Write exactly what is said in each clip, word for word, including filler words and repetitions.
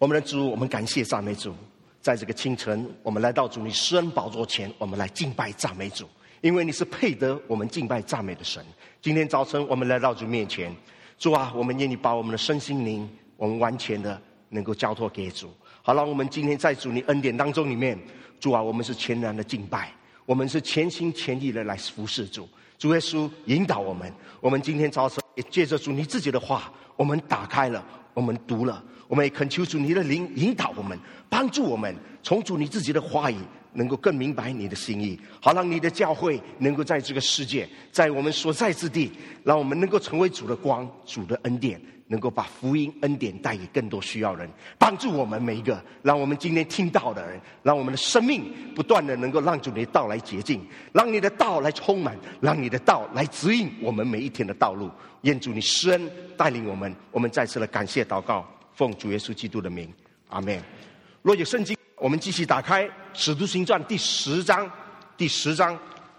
我们的主，我们感谢赞美主，在这个清晨，我们来到主你施恩宝座前，我们来敬拜赞美主，因为你是配得我们敬拜赞美的神。今天早晨我们来到主面前，主啊，我们愿你把我们的身心灵，我们完全的能够交托给主。好了，我们今天在主你恩典当中里面，主啊，我们是全然的敬拜，我们是全心全意的来服侍主。主耶稣引导我们，我们今天早晨也借着主你自己的话，我们打开了，我们读了，我们也恳求主你的灵引导我们，帮助我们从主你自己的话语能够更明白你的心意，好让你的教会能够在这个世界，在我们所在之地，让我们能够成为主的光，主的恩典，能够把福音恩典带给更多需要人，帮助我们每一个，让我们今天听到的人，让我们的生命不断的能够让主你的道来洁净，让你的道来充满，让你的道来指引我们每一天的道路。愿主你施恩带领我们，我们再次的感谢祷告，奉主耶稣基督的名，阿们。若有圣经，我们继续打开使徒行传第十章，第十章，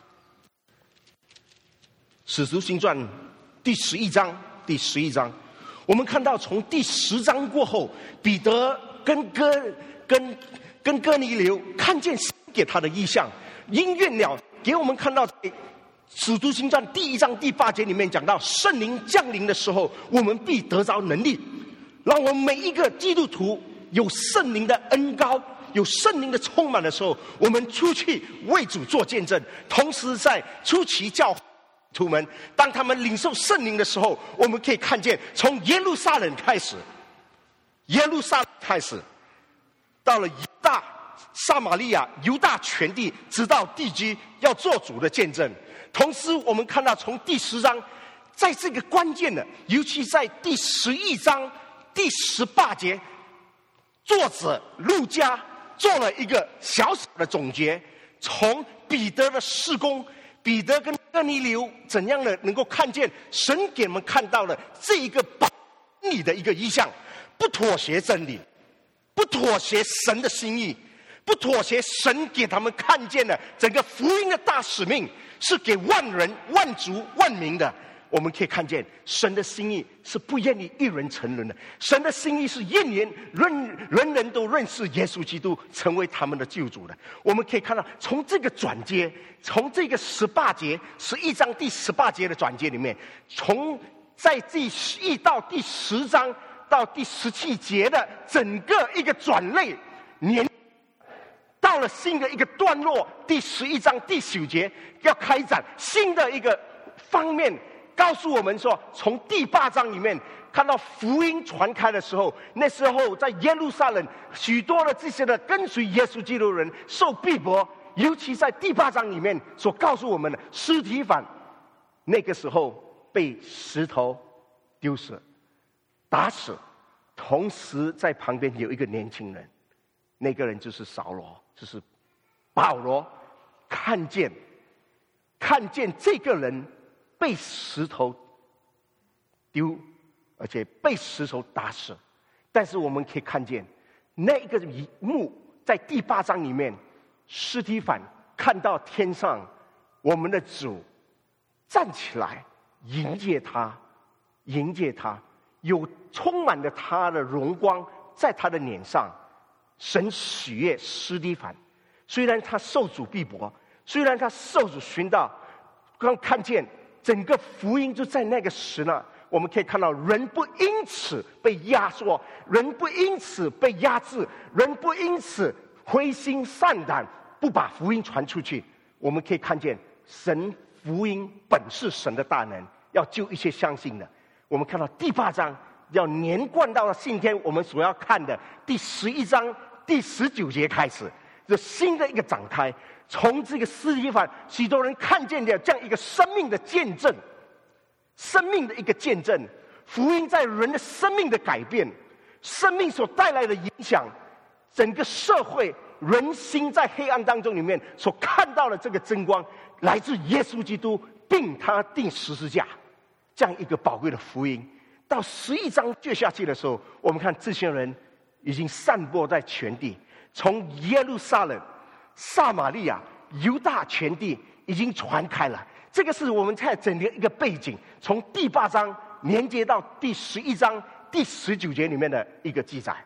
使徒行传第十一章，第十一章，我们看到从第十章过后，彼得跟哥跟跟哥尼流看见神给他的异象，应验了，给我们看到使徒行传第一章第八节里面讲到，圣灵降临的时候，我们必得着能力，让我们每一个基督徒有圣灵的恩膏，有圣灵的充满的时候，我们出去为主做见证，同时在初期教会徒们，当他们领受圣灵的时候，我们可以看见从耶路撒冷开始，耶路撒冷开始到了犹大、撒玛利亚、犹大全地，直到地基，要做主的见证。同时我们看到从第十章，在这个关键的，尤其在第十一章第十八节，作者路加做了一个小小的总结，从彼得的事工，彼得跟哥尼流怎样的能够看见神给我们看到了这一个宝理的一个意象，不妥协真理，不妥协神的心意，不妥协神给他们看见的整个福音的大使命，是给万人万族万民的。我们可以看见神的心意是不愿意一人沉沦的，神的心意是愿人人人人都认识耶稣基督，成为他们的救主的。我们可以看到从这个转接，从这个十八节十一章第十八节的转接里面，从在第一到第十章到第十七节的整个一个转类年，到了新的一个段落，第十一章第九节要开展新的一个方面，告诉我们说，从第八章里面看到福音传开的时候，那时候在耶路撒冷许多的这些的跟随耶稣基督的人受逼迫，尤其在第八章里面所告诉我们的司提反，那个时候被石头丢死打死，同时在旁边有一个年轻人，那个人就是扫罗，就是保罗，看见看见这个人被石头丢，而且被石头打死。但是我们可以看见那个一幕，在第八章里面，司提反看到天上我们的主站起来迎接他，迎接他，有充满了他的荣光在他的脸上。神喜悦司提反，虽然他受主逼迫，虽然他受主寻到，刚看见整个福音就在那个时呢，我们可以看到人不因此被压缩，人不因此被压制，人不因此灰心丧胆，不把福音传出去。我们可以看见神福音本是神的大能，要救一切相信的。我们看到第八章要连贯到了今天我们所要看的第十一章第十九节开始，这新的一个展开，从这个司提反，许多人看见了这样一个生命的见证，生命的一个见证，福音在人的生命的改变，生命所带来的影响，整个社会人心在黑暗当中里面所看到的这个真光，来自耶稣基督，并他钉十字架，这样一个宝贵的福音。到十一章接下去的时候，我们看这些人已经散播在全地，从耶路撒冷、撒玛利亚、犹大全地已经传开了。这个是我们在整个一个背景，从第八章连接到第十一章第十九节里面的一个记载。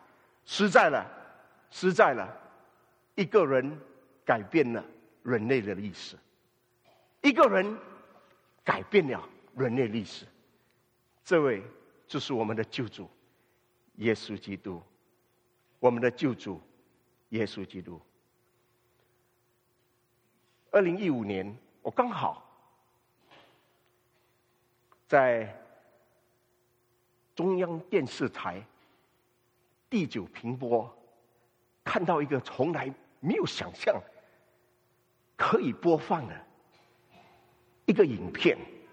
实在了，实在了，一个人改变了人类的历史，一个人改变了人类历史。这位就是我们的救主耶稣基督，我们的救主耶稣基督。二零一五年，我刚好在中央电视台第九频播看到一个从来没有想象可以播放的一个影片，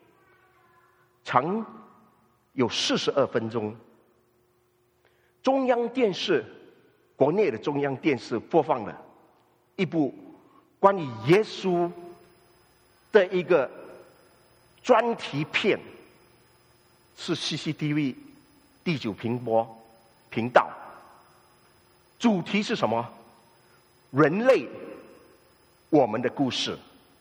长有四十二分钟。中央电视，国内的中央电视播放了一部关于耶稣的一个专题片，是 C C T V 第九频播频道。主题是什么？人类，我们的故事。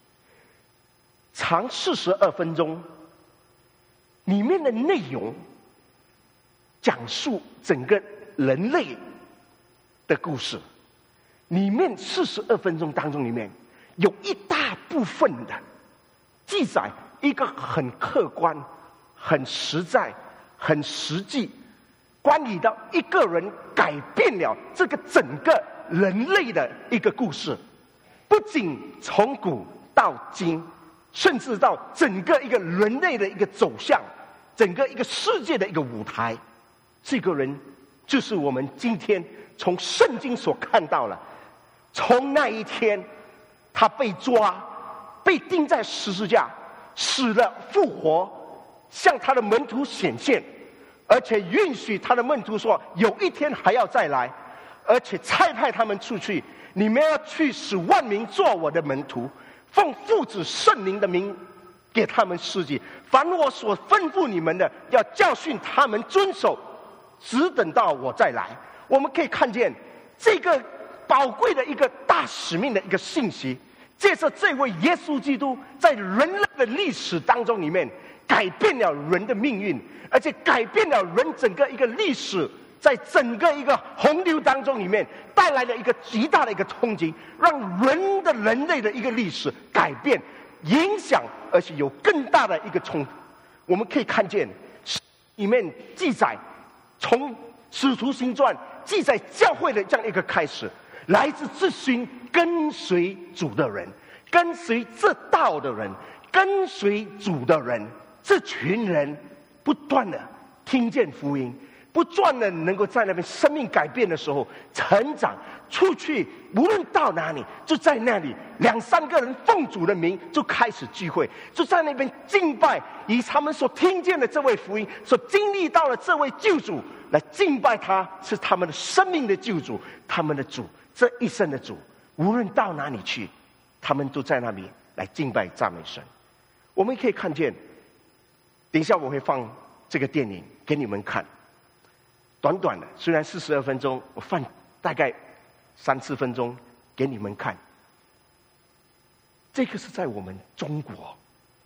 长四十二分钟，里面的内容讲述整个人类的故事。里面四十二分钟当中，里面有一大部分的记载一个很客观、很实在、很实际，关于到一个人改变了这个整个人类的一个故事，不仅从古到今，甚至到整个一个人类的一个走向，整个一个世界的一个舞台。这个人就是我们今天从圣经所看到了，从那一天他被抓，被钉在十字架，死了复活，向他的门徒显现，而且允许他的门徒说有一天还要再来，而且差派他们出去，你们要去使万民做我的门徒，奉父子圣灵的名给他们施洗，凡我所吩咐你们的，要教训他们遵守，只等到我再来。我们可以看见这个宝贵的一个大使命的一个信息，借着这位耶稣基督在人类的历史当中里面改变了人的命运，而且改变了人整个一个历史，在整个一个洪流当中里面带来了一个极大的一个冲击，让人的人类的一个历史改变影响，而且有更大的一个冲突。我们可以看见里面记载，从使徒行传记载教会的这样一个开始，来自这群跟随主的人，跟随这道的人，跟随主的人，这群人不断的听见福音，不断的能够在那边生命改变的时候成长，出去无论到哪里，就在那里两三个人奉主的名就开始聚会，就在那边敬拜，以他们所听见的这位福音，所经历到的这位救主来敬拜他，是他们的生命的救主，他们的主，这一生的主。无论到哪里去，他们都在那里来敬拜赞美神。我们可以看见，等一下我会放这个电影给你们看，短短的，虽然四十二分钟，我放大概三四分钟给你们看。这个是在我们中国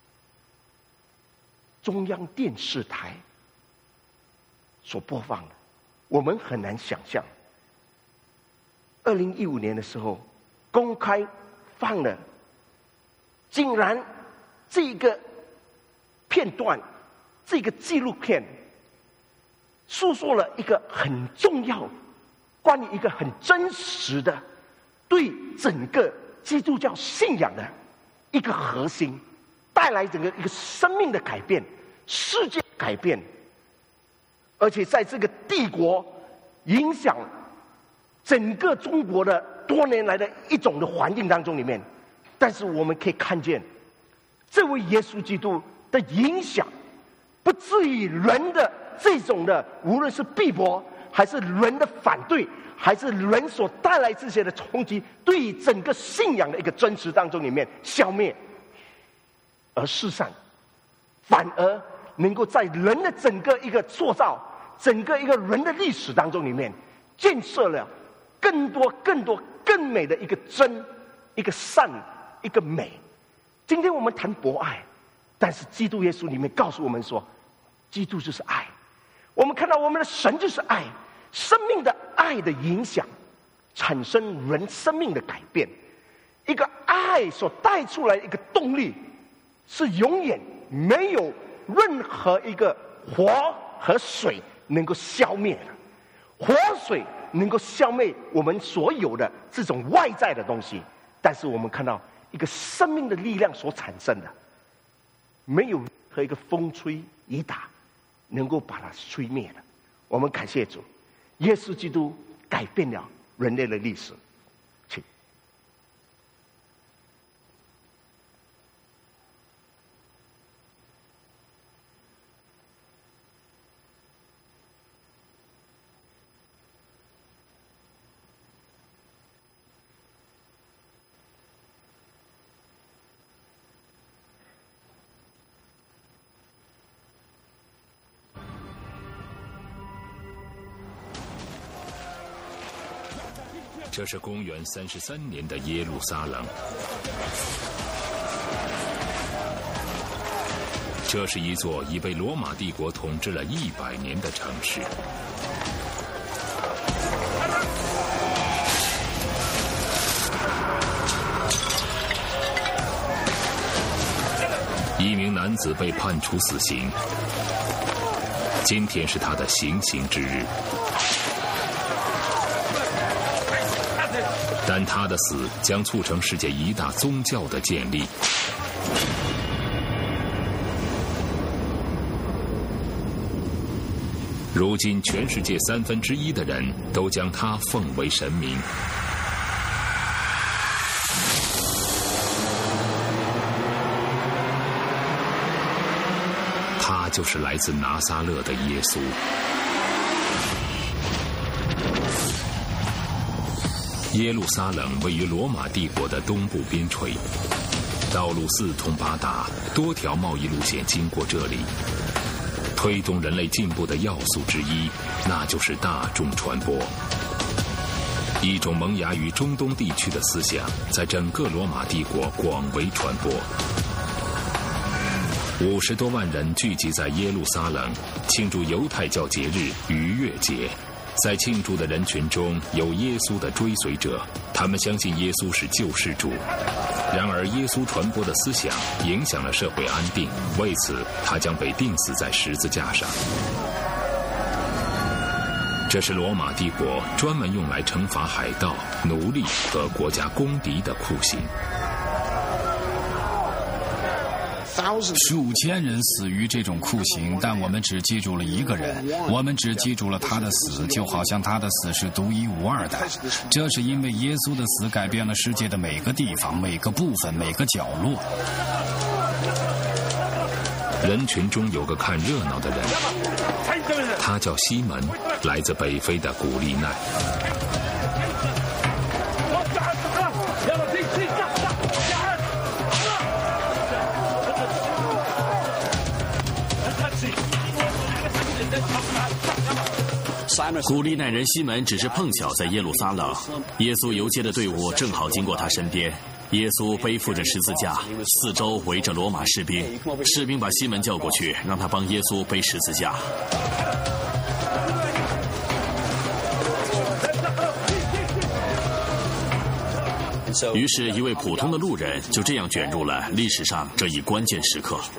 中央电视台所播放的，我们很难想象。二零一五年的时候，公开放了，竟然这个片段，这个纪录片，诉说了一个很重要、关于一个很真实的对整个基督教信仰的一个核心，带来整个一个生命的改变、世界改变，而且在这个帝国影响整个中国的多年来的一种的环境当中里面，但是我们可以看见这位耶稣基督的影响，不至于人的这种的无论是逼迫，还是人的反对，还是人所带来这些的冲击，对于整个信仰的一个真实当中里面消灭，而事实上反而能够在人的整个一个塑造，整个一个人的历史当中里面建设了更多更多更美的一个真，一个善，一个美。今天我们谈博爱，但是基督耶稣里面告诉我们说，基督就是爱。我们看到我们的神就是爱，生命的爱爱的影响，产生人生命的改变。一个爱所带出来的一个动力，是永远没有任何一个火和水能够消灭的。活水能够消灭我们所有的这种外在的东西，但是我们看到一个生命的力量所产生的，没有任何一个风吹雨打能够把它吹灭的。我们感谢主，耶稣基督改变了人类的历史。请。 这是公元三十三年的耶路撒冷，这是一座已被罗马帝国统治了一百年的城市。一名男子被判处死刑，今天是他的行刑之日。但他的死将促成世界一大宗教的建立。如今，全世界三分之一的人都将他奉为神明。他就是来自拿撒勒的耶稣。耶路撒冷位于罗马帝国的东部边陲，道路四通八达，多条贸易路线经过这里。推动人类进步的要素之一，那就是大众传播。一种萌芽于中东地区的思想，在整个罗马帝国广为传播。五十多万人聚集在耶路撒冷，庆祝犹太教节日逾越节。在庆祝的人群中有耶稣的追随者，他们相信耶稣是救世主。然而耶稣传播的思想影响了社会安定，为此他将被钉死在十字架上。这是罗马帝国专门用来惩罚海盗、奴隶和国家公敌的酷刑。 数千人死于这种酷刑，但我们只记住了一个人，我们只记住了他的死，就好像他的死是独一无二的。这是因为耶稣的死改变了世界的每个地方、每个部分、每个角落。 人群中有个看热闹的人，他叫西门，来自北非的古利奈。 古利奈人西门只是碰巧在耶路撒冷，耶稣游街的队伍正好经过他身边。耶稣背负着十字架，四周围着罗马士兵。士兵把西门叫过去，让他帮耶稣背十字架。于是，一位普通的路人就这样卷入了历史上这一关键时刻。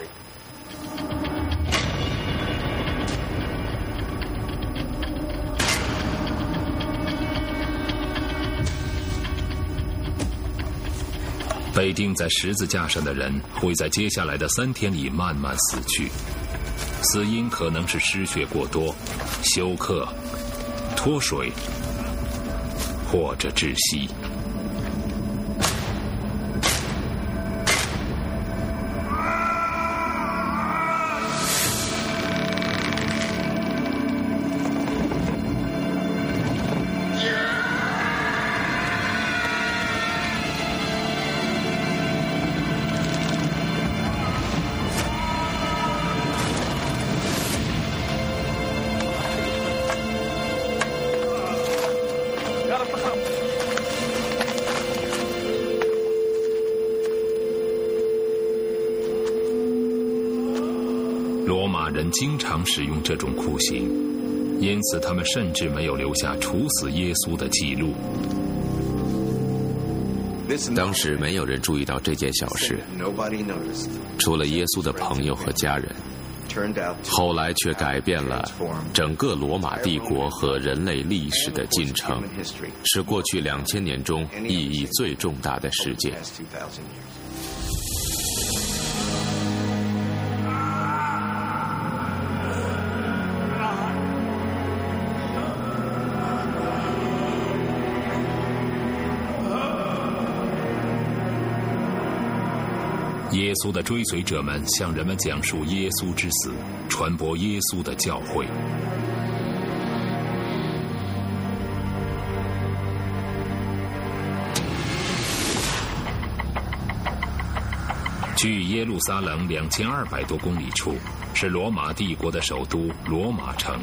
被钉在十字架上的人会在接下来的三天里慢慢死去，死因可能是失血过多、休克、脱水或者窒息。罗马人经常使用这种酷刑， 因此他们甚至没有留下处死耶稣的记录。 当时没有人注意到这件小事，除了耶稣的朋友和家人。后来却改变了整个罗马帝国和人类历史的进程，是过去两千年中意义最重大的事件。 耶稣的追随者们向人们讲述耶稣之死，传播耶稣的教诲。距耶路撒冷两千二百多公里处，是罗马帝国的首都罗马城。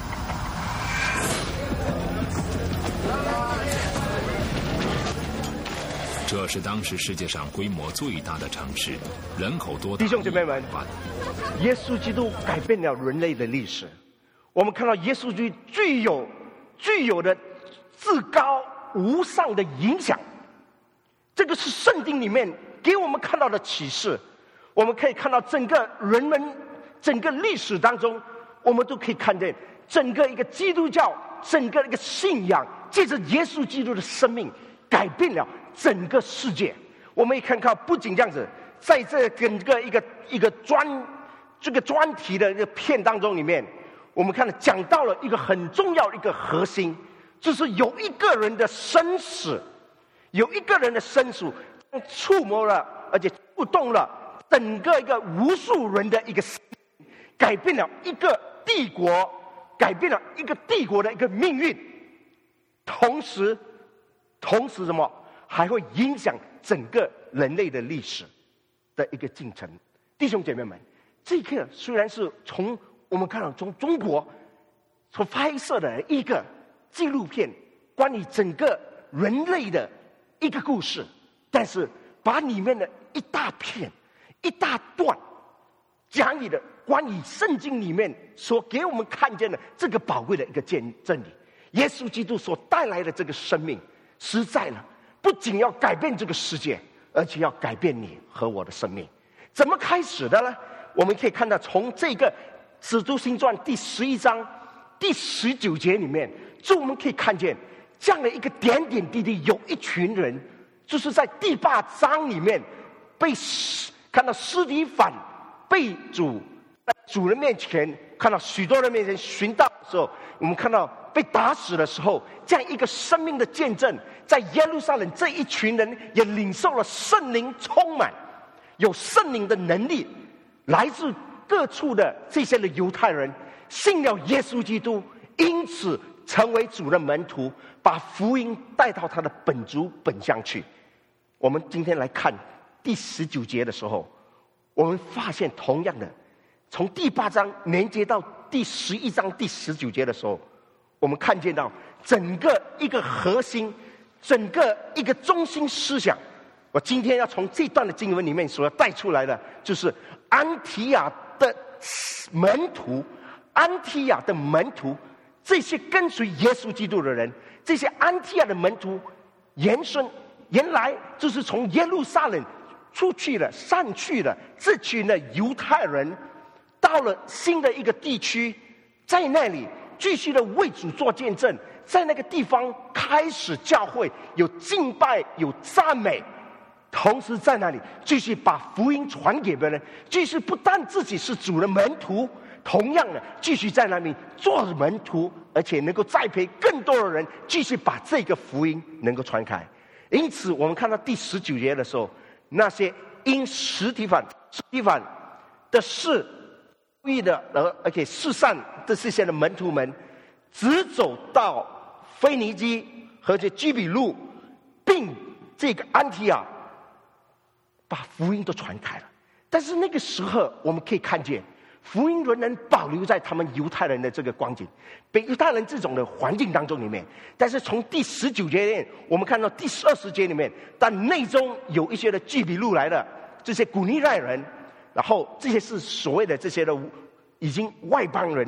这是当时世界上规模最大的城市，人口多达弟兄姐妹们，耶稣基督改变了人类的历史。我们看到耶稣基督具有具有的至高无上的影响，这个是圣经里面给我们看到的启示。我们可以看到整个人们整个历史当中，我们都可以看见整个一个基督教整个一个信仰，借着耶稣基督的生命改变了整个世界。我们也看看，不仅这样子，在这整个一个一个专这个专题的一个片当中里面，我们看到讲到了一个很重要的一个核心，就是有一个人的生死，有一个人的生死触摸了，而且触动了整个一个无数人的一个心，改变了一个帝国，改变了一个帝国的一个命运，同时。同时什么还会影响整个人类的历史的一个进程。弟兄姐妹们，这个虽然是从我们看到从中国所拍摄的一个纪录片，关于整个人类的一个故事，但是把里面的一大片一大段讲你的关于圣经里面所给我们看见的这个宝贵的一个真理，耶稣基督所带来的这个生命，实在了，不仅要改变这个世界，而且要改变你和我的生命。怎么开始的呢？我们可以看到，从这个《使徒行传》第十一章第十九节里面，就我们可以看见这样的一个点点滴滴，有一群人，就是在第八章里面被看到司提反被主在主人面前，看到许多人面前寻到的时候，我们看到被打死的时候，这样一个生命的见证，在耶路撒冷这一群人也领受了圣灵充满，有圣灵的能力，来自各处的这些的犹太人信了耶稣基督，因此成为主的门徒，把福音带到他的本族本乡去。我们今天来看第十九节的时候，我们发现同样的，从第八章连接到第十一章第十九节的时候，我们看见到整个一个核心，整个一个中心思想。我今天要从这段的经文里面所要带出来的，就是安提亚的门徒，安提亚的门徒，这些跟随耶稣基督的人，这些安提亚的门徒延伸，原来就是从耶路撒冷出去了上去了这群的犹太人，到了新的一个地区，在那里继续的为主做见证，在那个地方开始教会，有敬拜，有赞美，同时在那里继续把福音传给别人，继续不但自己是主的门徒，同样的继续在那里做门徒，而且能够栽培更多的人，继续把这个福音能够传开。因此我们看到第十九节的时候，那些因司提反司提反的事意的而且世上的这些的门徒们，直走到腓尼基和这基比路，并这个安提亚，把福音都传开了。但是那个时候我们可以看见，福音仍然保留在他们犹太人的这个光景，被犹太人这种的环境当中里面。但是从第十九节里面，我们看到第二十节里面，但内中有一些的基比路来的这些古利奈人，然后这些是所谓的这些的已经外邦人，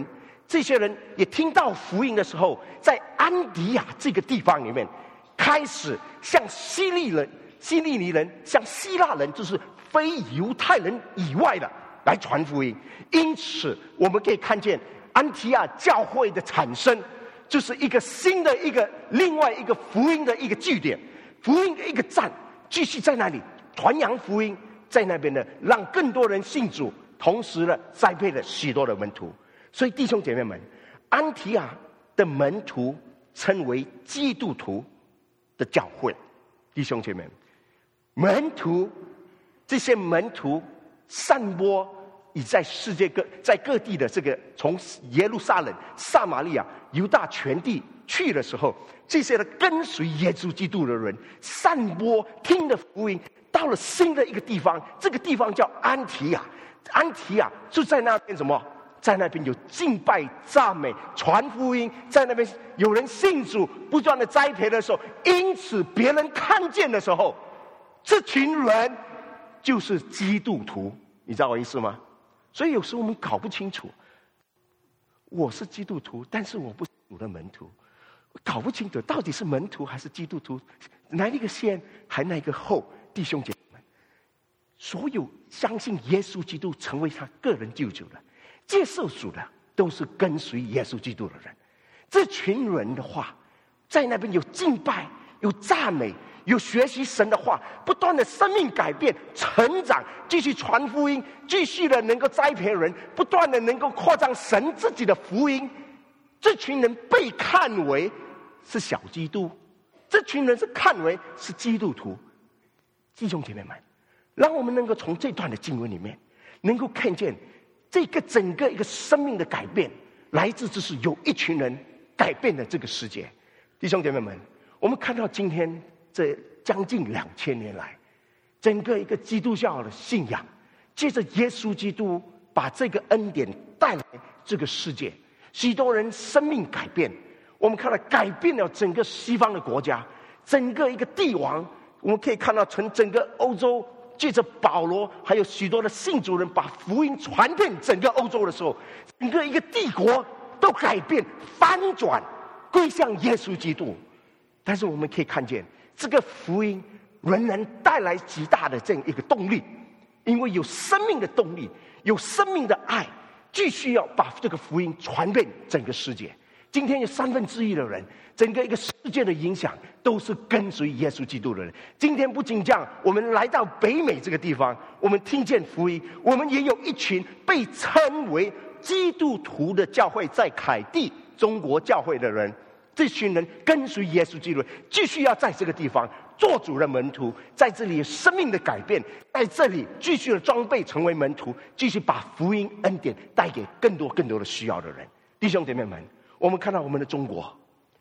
这些人也听到福音的时候，在安提亚这个地方里面，开始向希利人、希利尼人、向希腊人，就是非犹太人以外的来传福音。因此，我们可以看见安提亚教会的产生，就是一个新的一个另外一个福音的一个据点，福音的一个站，继续在那里传扬福音，在那边呢，让更多人信主，同时呢，栽培了许多的门徒。所以弟兄姐妹们，安提亚的门徒称为基督徒的教会。弟兄姐妹，门徒这些门徒散播已在世界各在各地的这个，从耶路撒冷、撒玛利亚、犹大全地去的时候，这些的跟随耶稣基督的人散播听的福音，到了新的一个地方，这个地方叫安提亚。安提亚就在那边什么？在那边有敬拜、赞美、传福音，在那边有人信主，不断的栽培的时候，因此别人看见的时候，这群人就是基督徒。你知道我意思吗？所以有时候我们搞不清楚，我是基督徒，但是我不是主的门徒，搞不清楚到底是门徒还是基督徒，哪一个先还哪一个后。弟兄姐妹们，所有相信耶稣基督成为他个人救主的、接受主的，都是跟随耶稣基督的人。这群人的话，在那边有敬拜、有赞美、有学习神的话，不断的生命改变、成长，继续传福音，继续的能够栽培人，不断的能够扩张神自己的福音。这群人被看为是小基督，这群人是看为是基督徒。弟兄姐妹们，让我们能够从这段的经文里面，能够看见这个整个一个生命的改变，来自就是有一群人改变了这个世界。弟兄姐妹们，我们看到今天这将近两千年来，整个一个基督教的信仰，借着耶稣基督把这个恩典带来这个世界，许多人生命改变。我们看到改变了整个西方的国家，整个一个帝王，我们可以看到从整个欧洲，借着保罗还有许多的信主人把福音传遍整个欧洲的时候，整个一个帝国都改变翻转归向耶稣基督。但是我们可以看见这个福音仍然带来极大的这样一个动力，因为有生命的动力，有生命的爱，继续要把这个福音传遍整个世界。今天有三分之一的人，整个一个世界的影响都是跟随耶稣基督的人。今天不仅这样，我们来到北美这个地方，我们听见福音，我们也有一群被称为基督徒的教会，在凯蒂中国教会的人，这群人跟随耶稣基督，继续要在这个地方做主的门徒，在这里生命的改变，在这里继续的装备成为门徒，继续把福音恩典带给更多更多的需要的人。弟兄姐妹们，我们看到我们的中国，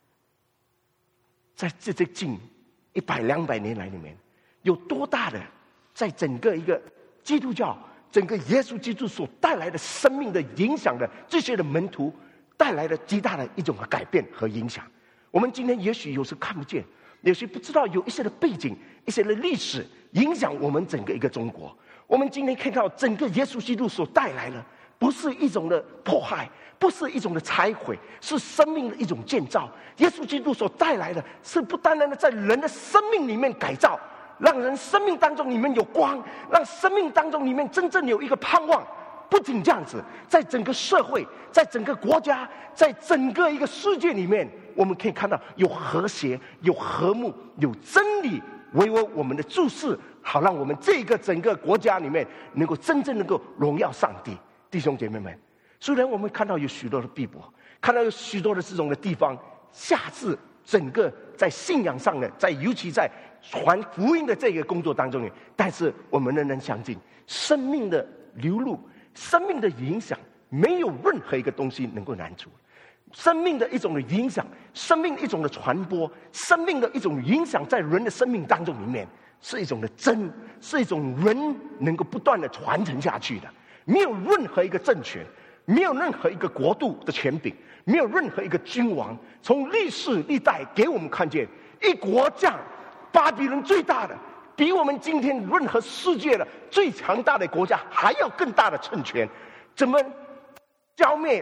在这这近一百两百年来里面，有多大的在整个一个基督教、整个耶稣基督所带来的生命的影响的这些的门徒，带来了极大的一种的改变和影响。我们今天也许有时看不见，有些不知道，有一些的背景、一些的历史影响我们整个一个中国。我们今天看到整个耶稣基督所带来的，不是一种的迫害，不是一种的拆毁，是生命的一种建造。耶稣基督所带来的是不单单的在人的生命里面改造，让人生命当中里面有光，让生命当中里面真正有一个盼望。不仅这样子，在整个社会，在整个国家，在整个一个世界里面，我们可以看到有和谐，有和睦，有真理为我们的注视，好让我们这个整个国家里面能够真正能够荣耀上帝。弟兄姐妹们，虽然我们看到有许多的逼迫，看到有许多的这种的地方下至整个在信仰上的，在尤其在传福音的这个工作当中，但是我们仍然相信生命的流露，生命的影响，没有任何一个东西能够难除。生命的一种的影响，生命的一种的传播，生命的一种影响，在人的生命当中里面，是一种的真，是一种人能够不断的传承下去的。没有任何一个政权，没有任何一个国度的权柄，没有任何一个君王，从历史历代给我们看见，一国将巴比伦最大的，比我们今天任何世界的最强大的国家还要更大的政权，怎么消灭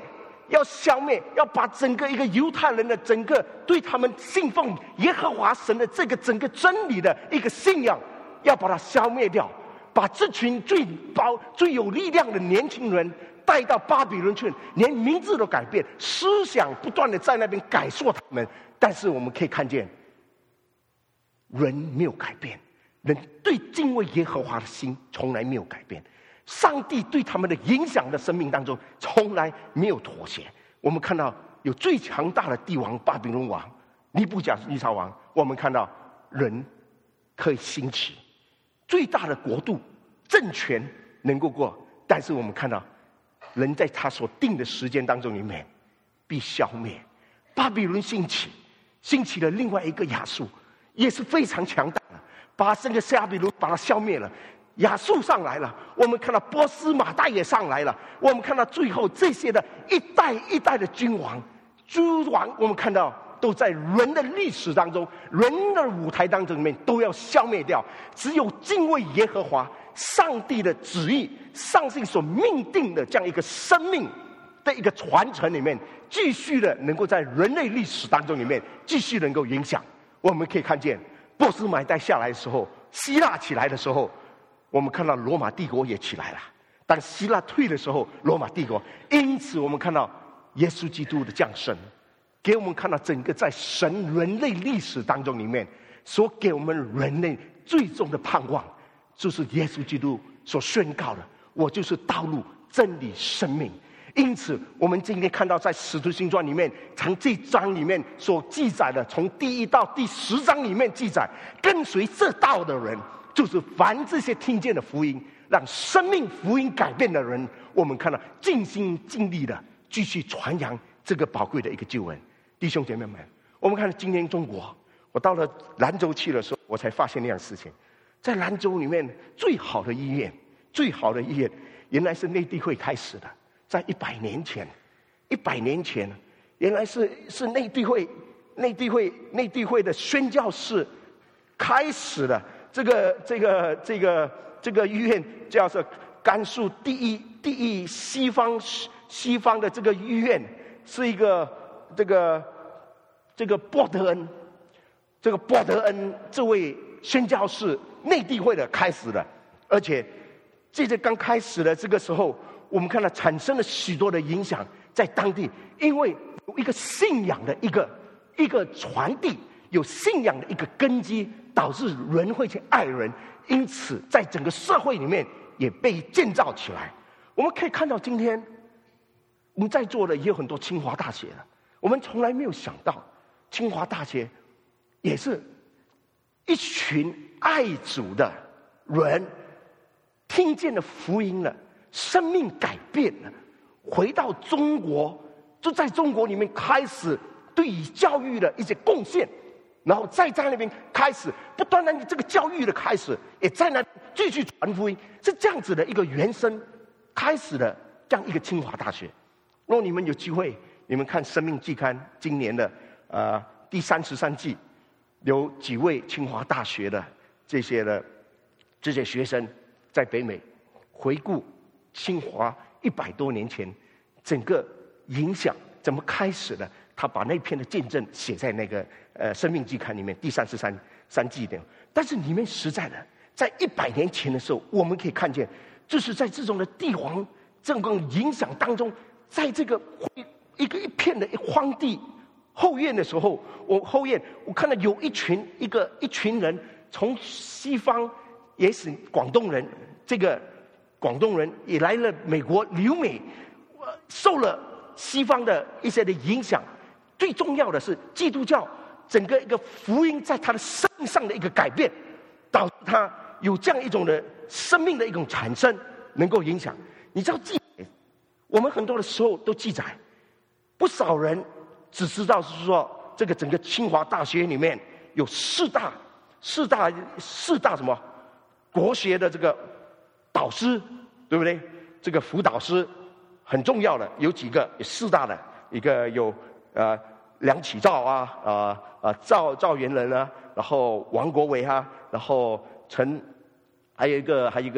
要消灭，要把整个一个犹太人的整个对他们信奉耶和华神的这个整个真理的一个信仰，要把它消灭掉，把这群最包最有力量的年轻人带到巴比伦去，连名字都改变，思想不断的在那边改塑他们。但是我们可以看见，人没有改变，人对敬畏耶和华的心从来没有改变。上帝对他们的影响的生命当中从来没有妥协。我们看到有最强大的帝王巴比伦王尼布甲尼撒王，我们看到人可以兴起，最大的国度政权能够过，但是我们看到人在他所定的时间当中里面必消灭。巴比伦兴起，兴起了另外一个亚述，也是非常强大的，把整个巴比伦把它消灭了。亚述上来了，我们看到波斯马代也上来了，我们看到最后这些的一代一代的君王诸王，我们看到都在人的历史当中，人的舞台当中里面都要消灭掉。只有敬畏耶和华上帝的旨意，上帝所命定的这样一个生命的一个传承里面，继续的能够在人类历史当中里面继续能够影响。我们可以看见波斯马代下来的时候，希腊起来的时候，我们看到罗马帝国也起来了。当希腊退的时候，罗马帝国，因此我们看到耶稣基督的降生，给我们看到整个在神人类历史当中里面所给我们人类最终的盼望，就是耶稣基督所宣告的，我就是道路真理生命。因此我们今天看到在使徒行传里面从这章里面所记载的，从第一到第十章里面记载，跟随这道的人，就是凡这些听见的福音，让生命福音改变的人，我们看到尽心尽力的继续传扬这个宝贵的一个救恩。弟兄姐妹们，我们看到今天中国，我到了兰州去的时候，我才发现那样事情。在兰州里面最好的医院，最好的医院原来是内地会开始的，在一百年前，一百年前原来是是内地会内地会内地会的宣教士开始的。这个这个这个这个医院叫做甘肃第一第一西方西方的这个医院，是一个这个这个波德恩，这个波德恩这位宣教士内地会的开始的，而且这个刚开始的这个时候，我们看到产生了许多的影响在当地，因为有一个信仰的一个一个传递，有信仰的一个根基，导致人会去爱人，因此在整个社会里面也被建造起来。我们可以看到今天我们在座的也有很多清华大学的，我们从来没有想到清华大学也是一群爱主的人听见了福音了，生命改变了，回到中国，就在中国里面开始对于教育的一些贡献，然后再在那边开始不单单这个教育的开始，也在那继续传福音，是这样子的一个原生开始的这样一个清华大学。如果你们有机会，你们看《生命季刊》今年的呃第三十三季，有几位清华大学的这些的这些学生在北美回顾清华一百多年前整个影响怎么开始的，他把那篇的见证写在那个呃《生命季刊》里面第三十三三季的。但是里面实在的，在一百年前的时候，我们可以看见，就是在这种的帝王这种影响当中，在这个一个一片的荒地后院的时候，我后院我看到有一群一个一群人从西方，也是广东人，这个广东人也来了美国留美，受了西方的一些的影响。最重要的是基督教整个一个福音在他的生命上的一个改变，导致他有这样一种的生命的一种产生，能够影响。你知道记载，我们很多的时候都记载，不少人只知道是说这个整个清华大学里面有四大四大四大什么国学的这个导师，对不对？这个辅导师很重要的有几个，有四大的，一个有呃梁启超啊，啊啊赵赵元任啊，然后王国维啊，然后陈，还有一个还有一个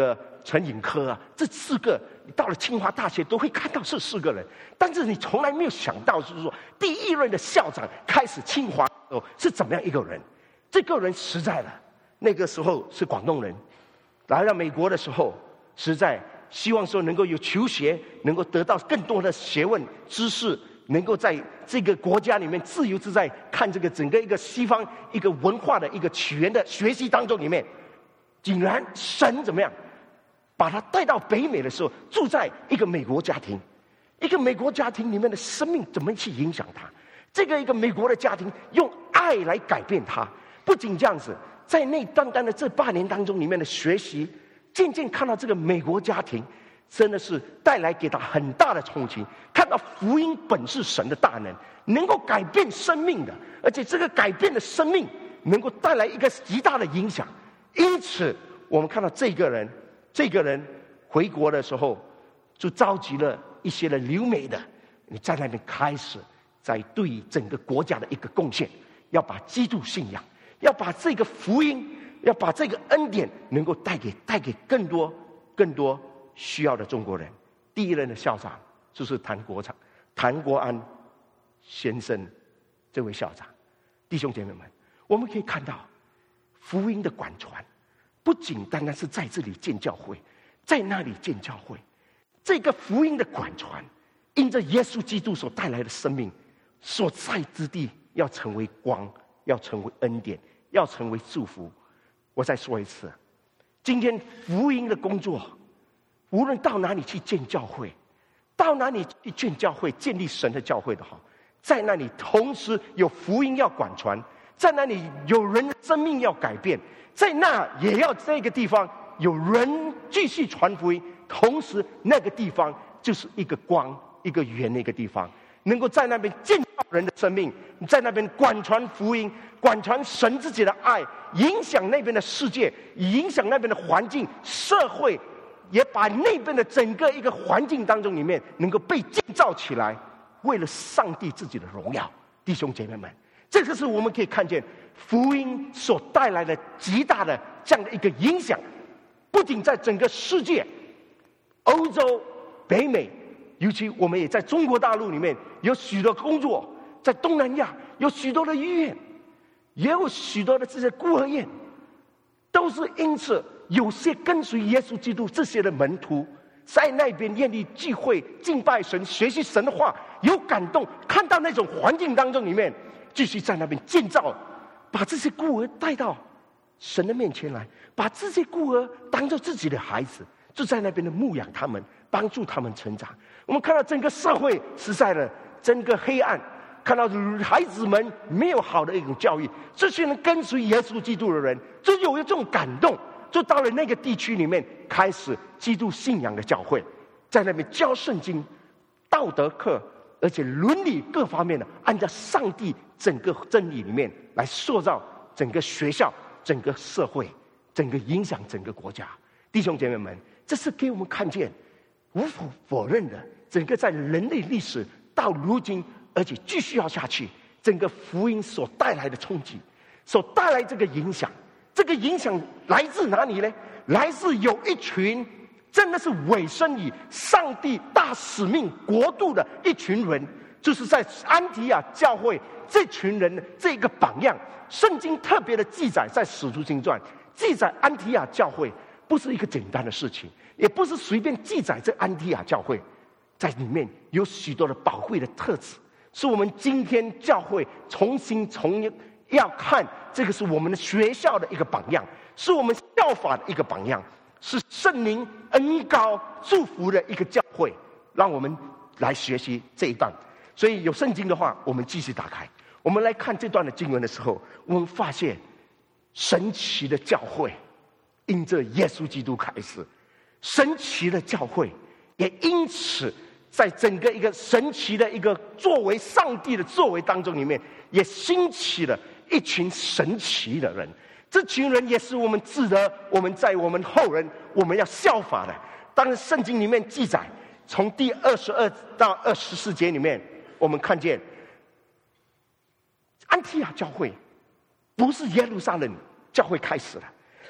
陈寅科啊，这四个你到了清华大学都会看到这四个人，但是你从来没有想到，就是说第一任的校长开始清华的时候是怎么样一个人。这个人实在了，那个时候是广东人，来到美国的时候，实在希望说能够有求学，能够得到更多的学问知识，能够在这个国家里面自由自在看这个整个一个西方一个文化的一个起源的学习当中里面，竟然神怎么样把他带到北美的时候，住在一个美国家庭，一个美国家庭里面的生命怎么去影响他？这个一个美国的家庭用爱来改变他。不仅这样子，在那短短的这八年当中里面的学习，渐渐看到这个美国家庭真的是带来给他很大的冲击，看到福音本是神的大能，能够改变生命的，而且这个改变的生命能够带来一个极大的影响。因此我们看到这个人这个人回国的时候，就召集了一些的留美的，你在那边开始在对整个国家的一个贡献，要把基督信仰，要把这个福音，要把这个恩典能够带给带给更多更多需要的中国人。第一任的校长就是谭国长谭国安先生，这位校长。弟兄姐妹们，我们可以看到福音的广传不仅单单是在这里建教会，在那里建教会，这个福音的广传因着耶稣基督所带来的生命所在之地，要成为光，要成为恩典，要成为祝福。我再说一次，今天福音的工作无论到哪里去建教会，到哪里去建教会，建立神的教会的好，在那里同时有福音要广传，在那里有人的生命要改变，在那也要这个地方有人继续传福音，同时那个地方就是一个光一个圆的一个地方，能够在那边建造人的生命，在那边广传福音，广传神自己的爱，影响那边的世界，影响那边的环境社会，也把那边的整个一个环境当中里面能够被建造起来，为了上帝自己的荣耀。弟兄姐妹们，这个是我们可以看见福音所带来的极大的这样的一个影响，不仅在整个世界，欧洲、北美，尤其我们也在中国大陆里面有许多工作，在东南亚有许多的医院，也有许多的这些孤儿院，都是因此有些跟随耶稣基督这些的门徒在那边愿意聚会敬拜神，学习神的话，有感动，看到那种环境当中里面，继续在那边建造，把这些孤儿带到神的面前来，把这些孤儿当作自己的孩子，就在那边的牧养他们，帮助他们成长。我们看到整个社会实在的整个黑暗，看到孩子们没有好的一种教育，这些人跟随耶稣基督的人就有一种感动，就到了那个地区里面，开始基督信仰的教会，在那边教圣经、道德课，而且伦理各方面的，按照上帝整个真理里面来塑造整个学校、整个社会、整个影响整个国家。弟兄姐妹们，这是给我们看见无可否认的，整个在人类历史到如今，而且继续要下去，整个福音所带来的冲击，所带来这个影响。这个影响来自哪里呢？来自有一群真的是委身于上帝大使命国度的一群人，就是在安提亚教会这群人的这个榜样。圣经特别的记载，在使徒行传记载安提亚教会不是一个简单的事情，也不是随便记载这安提亚教会，在里面有许多的宝贵的特质，是我们今天教会重新重要看，这个是我们的学校的一个榜样，是我们效法的一个榜样，是圣灵恩膏祝福的一个教会，让我们来学习这一段。所以有圣经的话，我们继续打开，我们来看这段的经文的时候，我们发现神奇的教会因着耶稣基督开始，神奇的教会也因此在整个一个神奇的一个作为上帝的作为当中里面，也兴起了一群神奇的人。这群人也是我们值得我们在我们后人我们要效法的。当然圣经里面记载，从第二十二到二十四节里面，我们看见安提亚教会不是耶路撒冷教会开始的，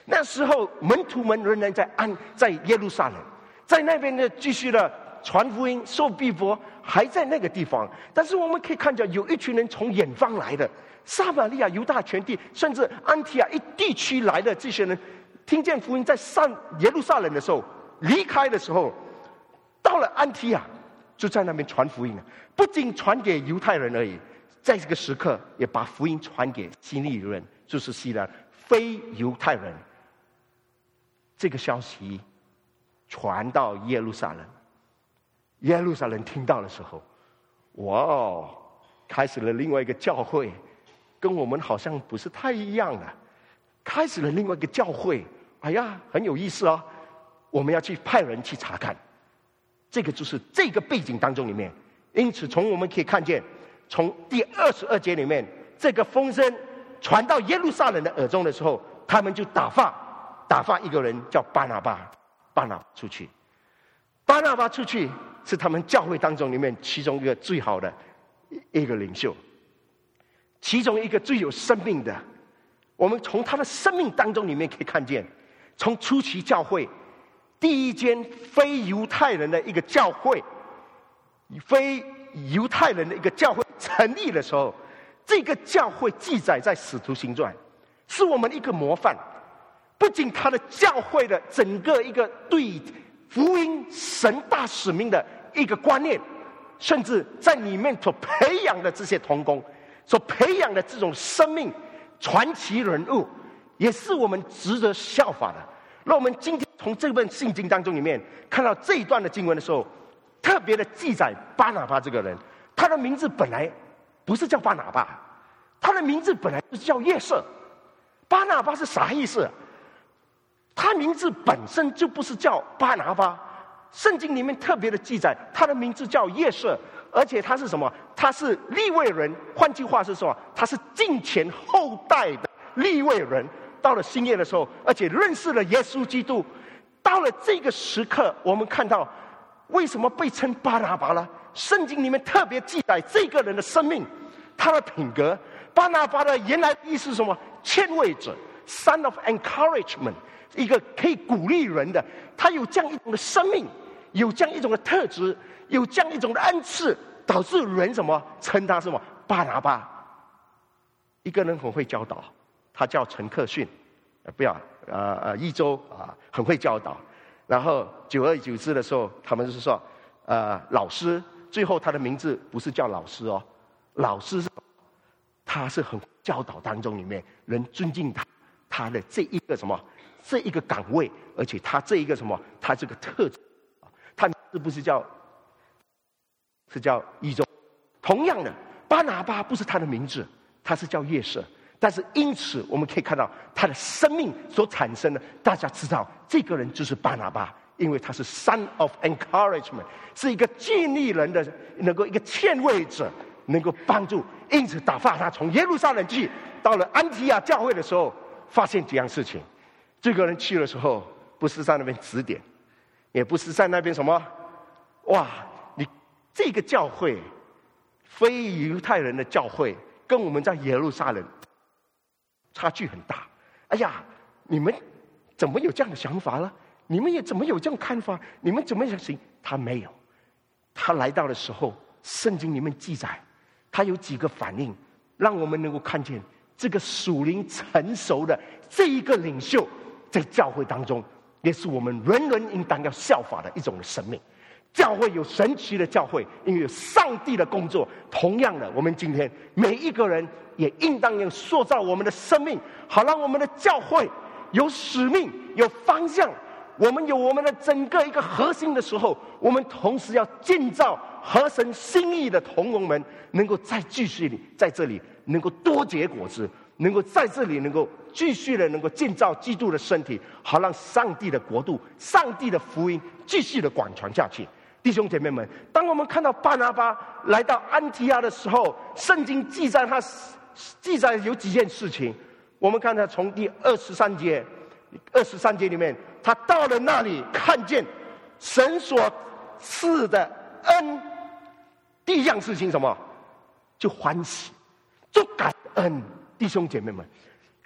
那时候门徒们仍然在安在耶路撒冷，在那边呢继续的传福音、受逼迫，还在那个地方。但是我们可以看见有一群人从远方来的，撒玛利亚、犹大全地，甚至安提亚一地区来的这些人，听见福音在上耶路撒冷的时候，离开的时候，到了安提亚，就在那边传福音了。不仅传给犹太人而已，在这个时刻也把福音传给希利人，就是希腊非犹太人。这个消息传到耶路撒冷，耶路撒冷听到的时候，哇哦，开始了另外一个教会，跟我们好像不是太一样了。开始了另外一个教会，哎呀，很有意思哦。我们要去派人去查看，这个就是这个背景当中里面。因此，从我们可以看见，从第二十二节里面，这个风声传到耶路撒冷的耳中的时候，他们就打发打发一个人叫巴拿巴，巴拿巴出去。巴拿巴出去是他们教会当中里面其中一个最好的一个领袖，其中一个最有生命的。我们从他的生命当中里面可以看见，从初期教会第一间非犹太人的一个教会，非犹太人的一个教会成立的时候，这个教会记载在使徒行传，是我们一个模范。不仅他的教会的整个一个对福音神大使命的一个观念，甚至在里面所培养的这些同工，所培养的这种生命传奇人物，也是我们值得效法的。那我们今天从这本圣经当中里面看到这一段的经文的时候，特别的记载巴拿巴这个人，他的名字本来不是叫巴拿巴，他的名字本来就是叫约瑟。巴拿巴是啥意思？他名字本身就不是叫巴拿巴，圣经里面特别的记载他的名字叫约瑟，而且他是什么？他是利未人，换句话是说，他是近前后代的利未人。到了新约的时候，而且认识了耶稣基督。到了这个时刻，我们看到为什么被称巴拿巴了？圣经里面特别记载这个人的生命，他的品格。巴拿巴的原来意思是什么？劝慰者 ，son of encouragement， 一个可以鼓励人的。他有这样一种的生命，有这样一种的特质，有这样一种的恩赐，导致人什么称他什么巴拿巴。一个人很会教导，他叫陈克训，不要呃呃一周啊，很会教导。然后久而久之的时候，他们就是说呃老师，最后他的名字不是叫老师哦，老师是他是很教导当中里面人尊敬他，他的这一个什么这一个岗位，而且他这一个什么他这个特质，他名字不是叫是叫一周。同样的，巴拿巴不是他的名字，他是叫约瑟。但是因此我们可以看到他的生命所产生的，大家知道这个人就是巴拿巴，因为他是 son of encouragement， 是一个建立人的，能够一个劝慰者，能够帮助。因此打发他从耶路撒冷去，到了安提亚教会的时候，发现几样事情。这个人去的时候，不是在那边指点，也不是在那边什么，哇，你这个教会非犹太人的教会，跟我们在耶路撒冷差距很大。哎呀，你们怎么有这样的想法呢？你们也怎么有这样看法？你们怎么想行？他没有。他来到的时候，圣经里面记载，他有几个反应，让我们能够看见这个属灵成熟的这一个领袖，在教会当中，也是我们人人应当要效法的一种生命。教会有神奇的教会，因为有上帝的工作。同样的，我们今天每一个人也应当要塑造我们的生命，好让我们的教会有使命、有方向。我们有我们的整个一个核心的时候，我们同时要建造合神心意的同工们，能够再继续里在这里能够多结果子，能够在这里能够继续的能够建造基督的身体，好让上帝的国度、上帝的福音继续的广传下去。弟兄姐妹们，当我们看到巴拿巴来到安提亚的时候，圣经记载他记载有几件事情。我们看他从第二十三节，二十三节里面，他到了那里，看见神所赐的恩，第一样事情什么？就欢喜，就感恩。弟兄姐妹们，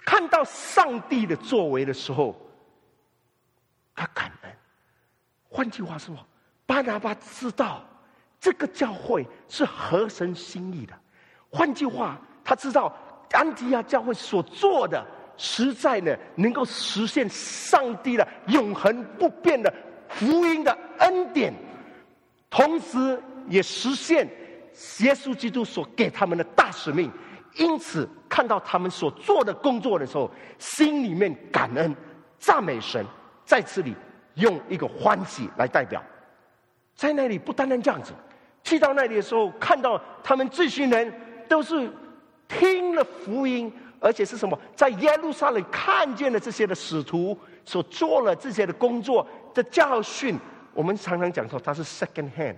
看到上帝的作为的时候，他感恩。换句话说，巴拿巴知道这个教会是合神心意的。换句话，他知道安提亚教会所做的，实在呢能够实现上帝的永恒不变的福音的恩典，同时也实现耶稣基督所给他们的大使命。因此看到他们所做的工作的时候，心里面感恩赞美神，在这里用一个欢喜来代表。在那里不单单这样子，去到那里的时候，看到他们这群人都是听了福音，而且是什么，在耶路撒冷看见了这些的使徒所做了这些的工作的教训。我们常常讲说他是 second hand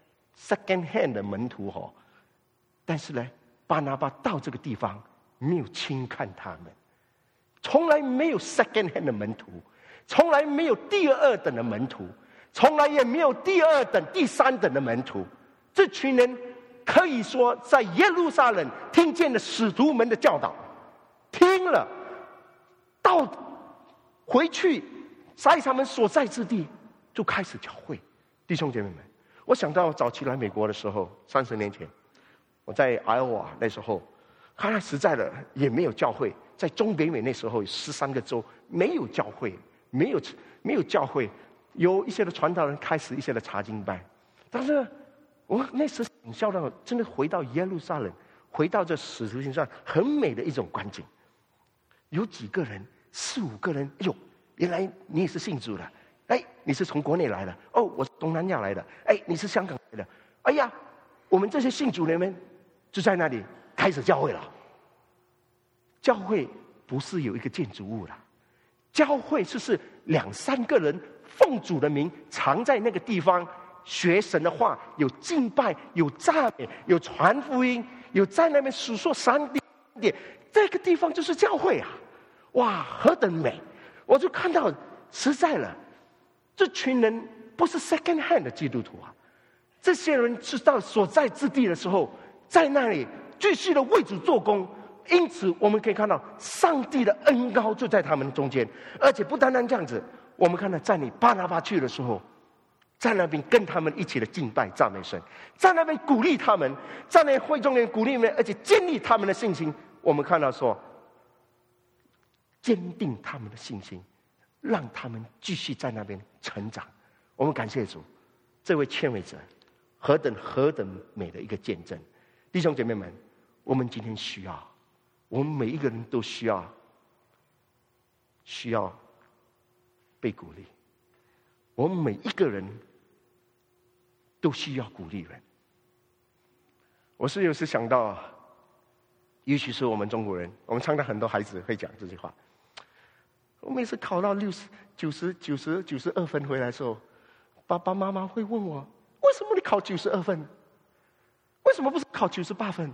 second hand 的门徒哈，但是呢，巴拿巴到这个地方没有轻看他们，从来没有 second hand 的门徒，从来没有第二等的门徒，从来也没有第二等第三等的门徒。这群人可以说在耶路撒冷听见了使徒们的教导，听了到回去在他们所在之地就开始教会。弟兄姐妹们，我想到早期来美国的时候，三十年前我在爱奥瓦，那时候看来实在的也没有教会。在中北美那时候有十三个州没有教会，没有没有教会，有一些的传道人开始一些的查经班。但是我那时想象到真的回到耶路撒冷，回到这使徒行传很美的一种光景。有几个人，四五个人，哎呦，原来你也是信主的，哎，你是从国内来的，哦，我是东南亚来的，哎，你是香港来的，哎呀，我们这些信主人们就在那里开始教会了。教会不是有一个建筑物啦，教会就是两三个人奉主的名藏在那个地方，学神的话，有敬拜，有赞美，有传福音，有在那边数说上帝的，这个地方就是教会啊！哇，何等美！我就看到实在了，这群人不是 second hand 的基督徒啊，这些人知道所在之地的时候，在那里继续的为主做工。因此我们可以看到上帝的恩膏就在他们中间。而且不单单这样子，我们看到在你巴拿巴去的时候，在那边跟他们一起的敬拜赞美神，在那边鼓励他们，在那会中间鼓励他们，而且建立他们的信心。我们看到说坚定他们的信心，让他们继续在那边成长。我们感谢主，这位劝慰者何等何等美的一个见证。弟兄姐妹们，我们今天需要，我们每一个人都需要需要被鼓励，我们每一个人都需要鼓励人。我是有时想到，尤其是我们中国人，我们常常很多孩子会讲这句话。我每次考到六十九十九十九十二分回来的时候，爸爸妈妈会问我，为什么你考九十二分？为什么不是考九十八分？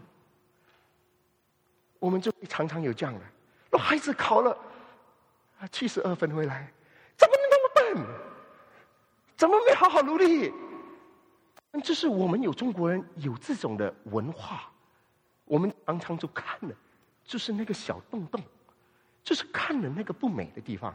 我们就常常有这样的，那孩子考了七十二分回来，怎么那么笨？怎么没好好努力？就是我们有中国人有这种的文化，我们常常就看了，就是那个小洞洞，就是看了那个不美的地方。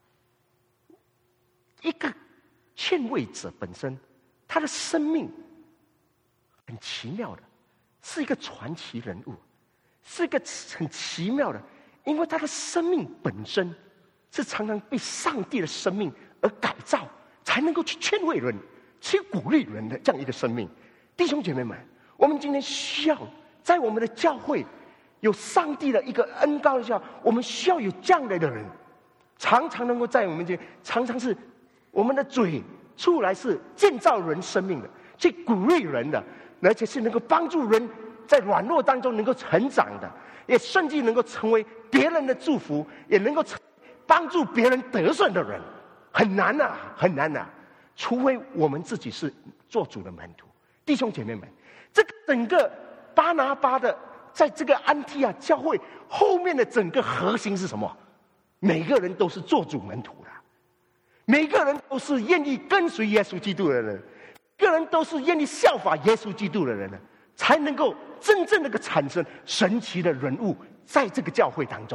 一个劝慰者本身，他的生命很奇妙的，是一个传奇人物，是一个很奇妙的，因为他的生命本身是常常被上帝的生命而改造，才能够去劝慰人，去鼓励人的这样一个生命。弟兄姐妹们，我们今天需要在我们的教会有上帝的一个恩膏下，我们需要有这样的人，常常能够在我们间，常常是我们的嘴出来是建造人生命的，去鼓励人的，而且是能够帮助人在软弱当中能够成长的，也甚至能够成为别人的祝福，也能够帮助别人得胜的人。很难啊，很难啊，除非我们自己是做主的门徒。弟兄姐妹们，这个整个巴拿巴的在这个安提亚教会后面的整个核心是什么？每个人都是做主门徒的，每个人都是愿意跟随耶稣基督的人，每个人都是愿意效法耶稣基督的人，才能够真正能够产生神奇的人物在这个教会当中啊！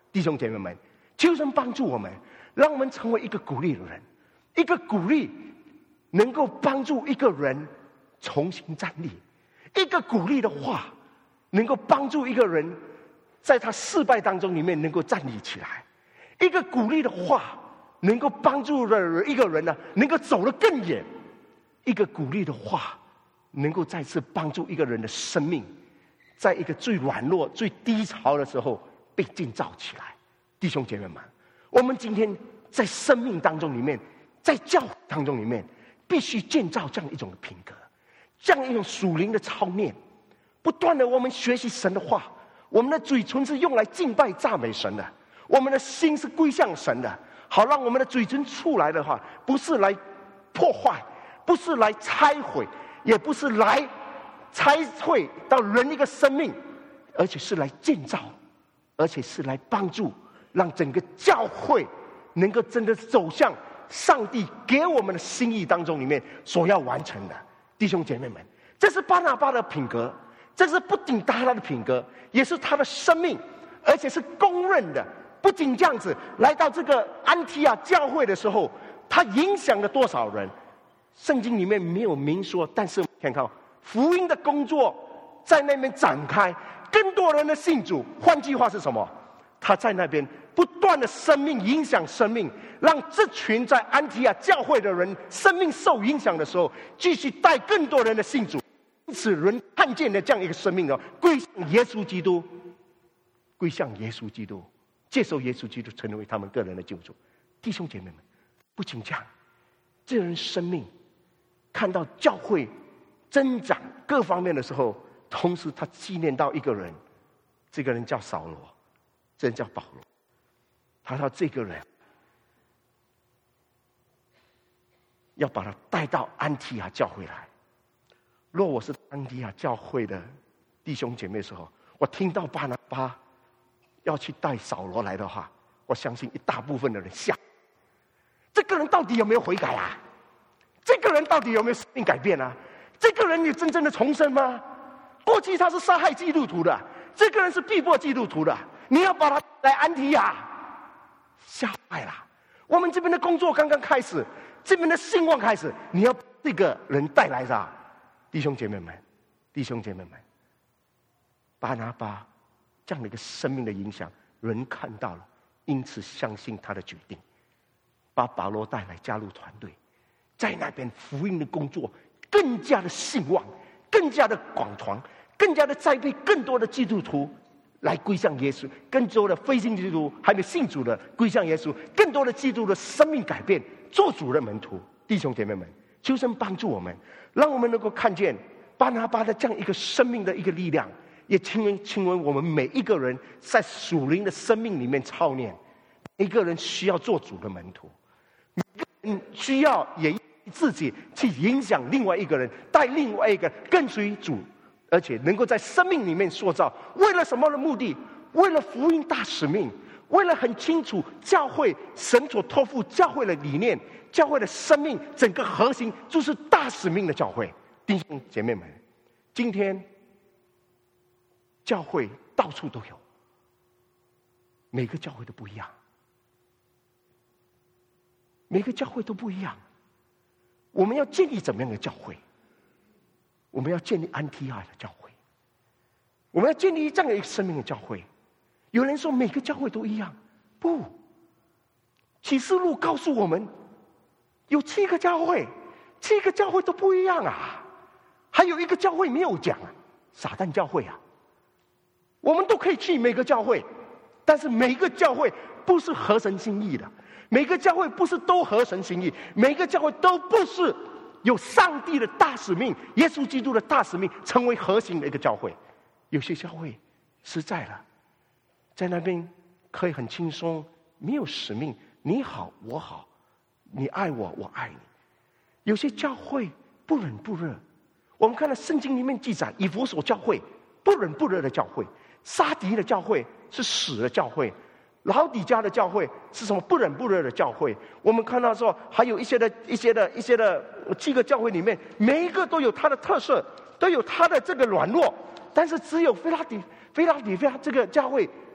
弟兄姐妹们，求神帮助我们，让我们成为一个鼓励的人，一个鼓励能够帮助一个人重新站立，一个鼓励的话能够帮助一个人在他失败当中里面能够站立起来，一个鼓励的话能够帮助了一个人呢，能够走得更远，一个鼓励的话能够再次帮助一个人的生命在一个最软弱最低潮的时候被建造起来。弟兄姐妹们，我们今天在生命当中里面，在教会当中里面，必须建造这样一种品格，这样一种属灵的操练，不断的我们学习神的话，我们的嘴唇是用来敬拜赞美神的，我们的心是归向神的，好让我们的嘴唇出来的话，不是来破坏，不是来拆毁，也不是来拆毁到人一个生命，而且是来建造，而且是来帮助，让整个教会能够真的走向上帝给我们的心意当中里面所要完成的。弟兄姐妹们，这是巴拿巴的品格，这是不仅他的品格，也是他的生命，而且是公认的。不仅这样子，来到这个安提亚教会的时候，他影响了多少人？圣经里面没有明说，但是看看福音的工作在那边展开，更多人的信主。换句话是什么？他在那边不断的生命影响生命，让这群在安提亚教会的人生命受影响的时候，继续带更多人的信主。因此人看见了这样一个生命的归向耶稣基督，归向耶稣基督，接受耶稣基督成为他们个人的救主。弟兄姐妹们，不仅这样，这人生命看到教会增长各方面的时候，同时他纪念到一个人，这个人叫扫罗，这人叫保罗。他说这个人要把他带到安提亚教会来。若我是安提亚教会的弟兄姐妹的时候，我听到巴拿巴要去带扫罗来的话，我相信一大部分的人吓，这个人到底有没有悔改啊？这个人到底有没有生命改变啊？这个人有真正的重生吗？过去他是杀害基督徒的，这个人是逼迫基督徒的，你要把他来安提亚，吓坏了。我们这边的工作刚刚开始，这边的兴旺开始，你要把这个人带来的。弟兄姐妹们，弟兄姐妹们，巴拿巴这样的一个生命的影响，人看到了，因此相信他的决定，把保罗带来加入团队，在那边福音的工作更加的兴旺，更加的广传，更加的栽培更多的基督徒来归向耶稣，更多的非信基督徒还没信主的归向耶稣，更多的基督的生命改变，做主的门徒。弟兄姐妹们，求神帮助我们，让我们能够看见巴拿巴的这样一个生命的一个力量，也请问请问我们每一个人在属灵的生命里面操练，每一个人需要做主的门徒，每个人需要也自己去影响另外一个人，带另外一个跟随主，而且能够在生命里面塑造。为了什么的目的？为了福音大使命，为了很清楚教会神所托付教会的理念，教会的生命整个核心就是大使命的教会。弟兄姐妹们，今天教会到处都有，每个教会都不一样，每个教会都不一样。我们要建立怎么样的教会？我们要建立安提亚的教会，我们要建立这样的一个生命的教会。有人说每个教会都一样，不，启示录告诉我们有七个教会，七个教会都不一样啊。还有一个教会没有讲啊，撒旦教会啊。我们都可以去每个教会，但是每个教会不是合神心意的，每个教会不是都合神心意，每个教会都不是有上帝的大使命，耶稣基督的大使命成为核心的一个教会。有些教会实在了，在那边可以很轻松，没有使命，你好我好，你爱我我爱你。有些教会不冷不热，我们看到圣经里面记载，以弗所教会不冷不热的教会，撒狄的教会是死的教会，老底嘉的教会是什么？不冷不热的教会。我们看到说，还有一些的、一些的、一些的七个教会里面，每一个都有它的特色，都有它的这个软弱，但是只有菲拉底、菲拉底菲这个教会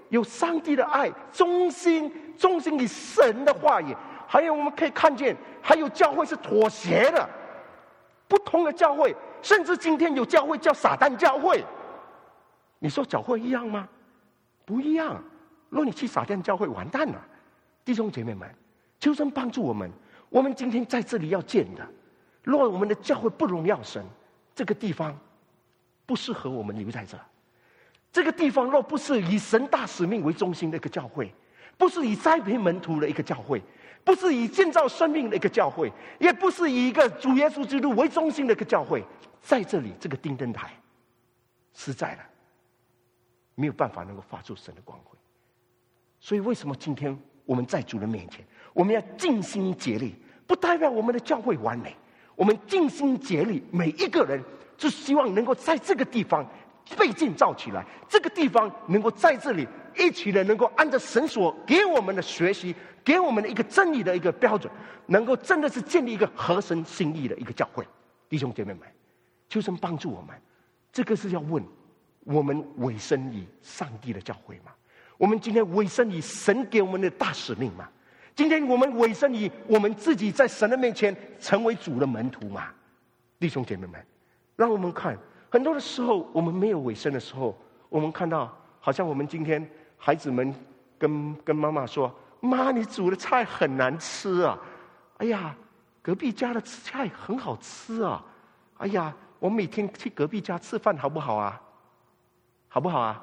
有上帝的爱，忠心忠心于神的话语。还有我们可以看见，还有教会是妥协的，不同的教会，甚至今天有教会叫撒旦教会。你说教会一样吗？不一样。若你去撒旦教会，完蛋了。弟兄姐妹们，求神帮助我们。我们今天在这里要见的，若我们的教会不荣耀神，这个地方不适合我们留在这。这个地方若不是以神大使命为中心的一个教会，不是以栽培门徒的一个教会，不是以建造生命的一个教会，也不是以一个主耶稣基督为中心的一个教会，在这里这个钉灯台实在的没有办法能够发出神的光辉。所以为什么今天我们在主的面前，我们要尽心竭力，不代表我们的教会完美，我们尽心竭力，每一个人就希望能够在这个地方被建造起来，这个地方能够在这里一起的能够按照神所给我们的学习，给我们的一个真理的一个标准，能够真的是建立一个合神心意的一个教会。弟兄姐妹们，求神帮助我们。这个是要问我们委身于上帝的教会吗？我们今天委身于神给我们的大使命吗？今天我们委身于我们自己在神的面前成为主的门徒吗？弟兄姐妹们，让我们看，很多的时候我们没有委身的时候，我们看到好像我们今天孩子们跟跟妈妈说，妈，你煮的菜很难吃啊，哎呀，隔壁家的菜很好吃啊，哎呀，我每天去隔壁家吃饭好不好啊？好不好啊？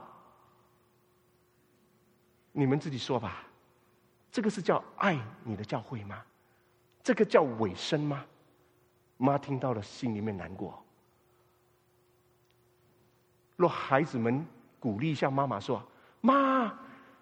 你们自己说吧，这个是叫爱你的教会吗？这个叫委身吗？妈听到了心里面难过。若孩子们鼓励一下妈妈说，妈，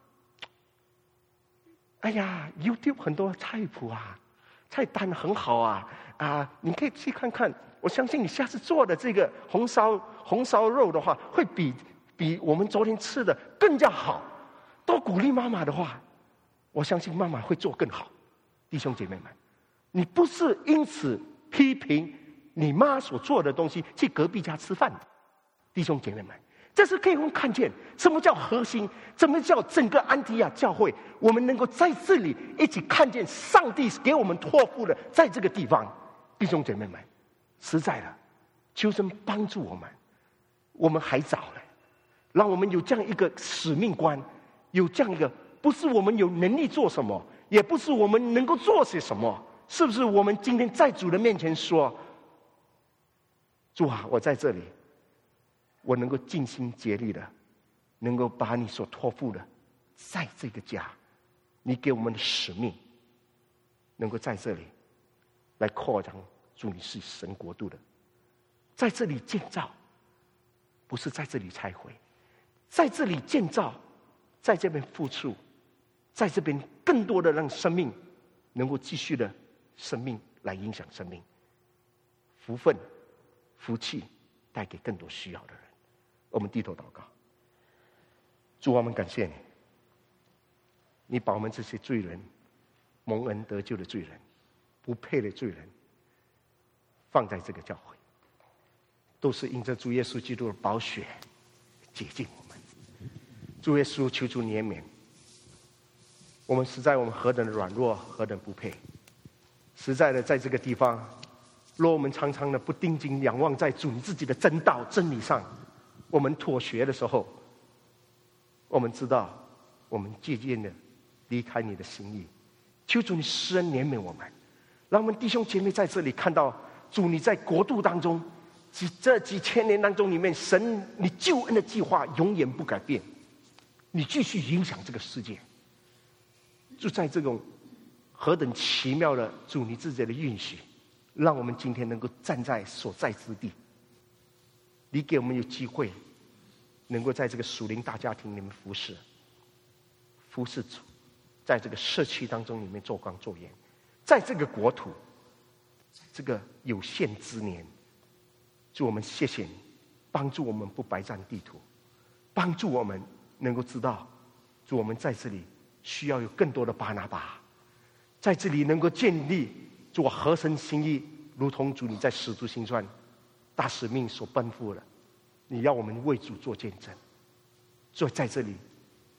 哎呀 YouTube 很多菜谱啊，菜单很好啊，啊，你可以去看看，我相信你下次做的这个红烧红烧肉的话，会比比我们昨天吃的更加好。多鼓励妈妈的话，我相信妈妈会做更好。弟兄姐妹们，你不是因此批评你妈所做的东西去隔壁家吃饭的。弟兄姐妹们，这是可以我们看见什么叫核心，什么叫整个安提亚教会，我们能够在这里一起看见上帝给我们托付的在这个地方。弟兄姐妹们，实在的求神帮助我们，我们还早了，让我们有这样一个使命观，有这样一个，不是我们有能力做什么，也不是我们能够做些什么，是不是我们今天在主的面前说，主啊，我在这里，我能够尽心竭力的能够把你所托付的在这个家，你给我们的使命能够在这里来扩张，主你是神国度的，在这里建造，不是在这里拆毁，在这里建造，在这边付出，在这边更多的让生命能够继续的生命来影响生命，福分福气带给更多需要的人。我们低头祷告。主，我们感谢你，你把我们这些罪人，蒙恩得救的罪人，不配的罪人放在这个教会，都是因着主耶稣基督的宝血洁净我们。主耶稣，求主怜悯我们，实在我们何等的软弱，何等不配，实在的在这个地方，若我们常常的不定睛仰望在主你自己的真道真理上，我们妥协的时候，我们知道我们渐渐的离开你的心意。求主你施恩怜悯我们，让我们弟兄姐妹在这里看到主你在国度当中几这几千年当中里面，神你救恩的计划永远不改变，你继续影响这个世界。就在这种何等奇妙的主你自己的允许，让我们今天能够站在所在之地，你给我们有机会能够在这个属灵大家庭里面服侍服侍主，在这个社区当中里面做光做盐，在这个国土这个有限之年，主我们谢谢你帮助我们不白占地图，帮助我们能够知道主我们在这里需要有更多的巴拿巴，在这里能够建立主合神心意，如同主你在使徒行传大使命所奔赴的，你要我们为主做见证，所以在这里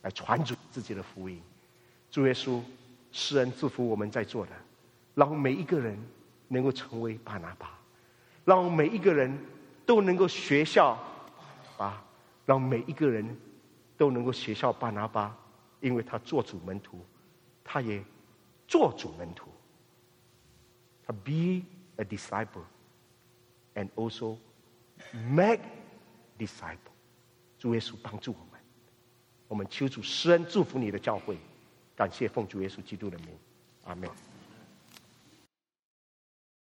来传主自己的福音。主耶稣，施恩祝福我们在座的，让每一个人能够成为巴拿巴，让每一个人都能够学效啊，让每一个人都能够学效巴拿巴，因为他做主门徒，他也做主门徒，他 be a disciple and also make disciple。 主耶稣帮助我们，我们求主施恩祝福你的教会，感谢奉主耶稣基督的名，阿们。